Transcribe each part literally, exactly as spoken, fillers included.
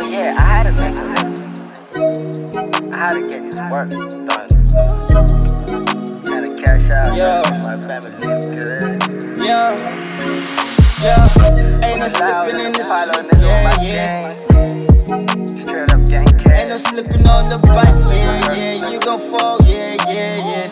Yeah, I had to make a living. I had to get this work done. Trying to cash out. Yeah. My family is good. Yeah, yeah, ain't no slipping in the streets, yeah, yeah. Straight up gang cash. Ain't no slipping on the bike, yeah, yeah. You gon' fall, yeah, yeah, yeah.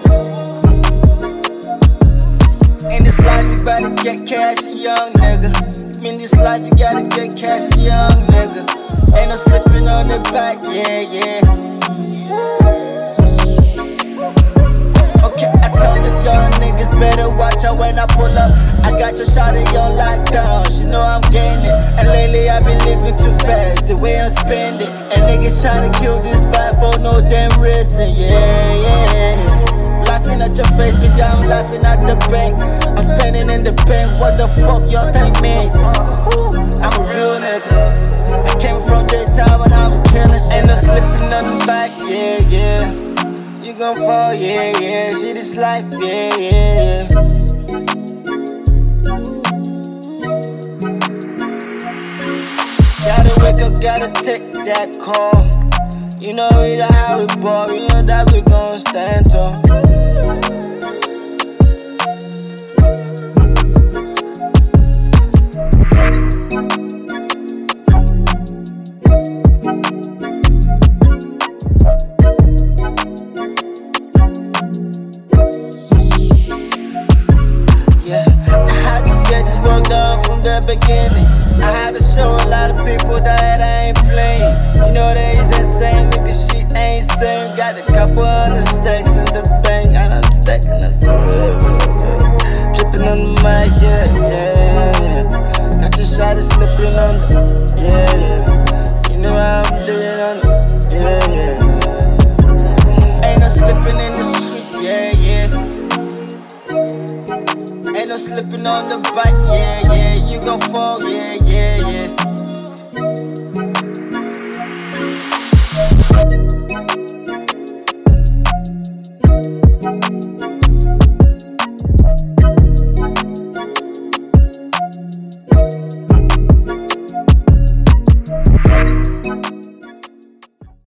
In this life, you better get cash, a young nigga. In this life, you gotta get cash, a young nigga. Ain't no slipping on the bike, yeah, yeah. Okay, I told this young niggas better watch out when I pull up. I got your shot in your lockdown, she know I'm getting it. And lately I've been living too fast, the way I'm spending. And niggas tryna kill this vibe for no damn reason, yeah, yeah. Laughing at your face, busy, I'm laughing at the bank. I'm spending in the bank, what the fuck y'all think, man? I'm a real nigga. I came from J-Town when I was killing shit. Ain't no slipping on the back, yeah, yeah. You gon' fall, yeah, yeah. See this life, yeah, yeah. Gotta wake up, gotta take that call. You know we the how we ball, you know that we gon' stand tall. From the beginning, I had to show a lot of people that I ain't playing. You know that he's insane, nigga, shit ain't same. Got a couple hundred stacks in the bank, and I'm stacking them for real, dripping on the mic, yeah, yeah, yeah. Got the shot is slipping on the, yeah, yeah. You know how I'm doing on the, yeah, yeah. Ain't no slipping in the streets, yeah, yeah. Ain't no slipping on the bike, yeah, yeah. You gon' fall, yeah, yeah, yeah.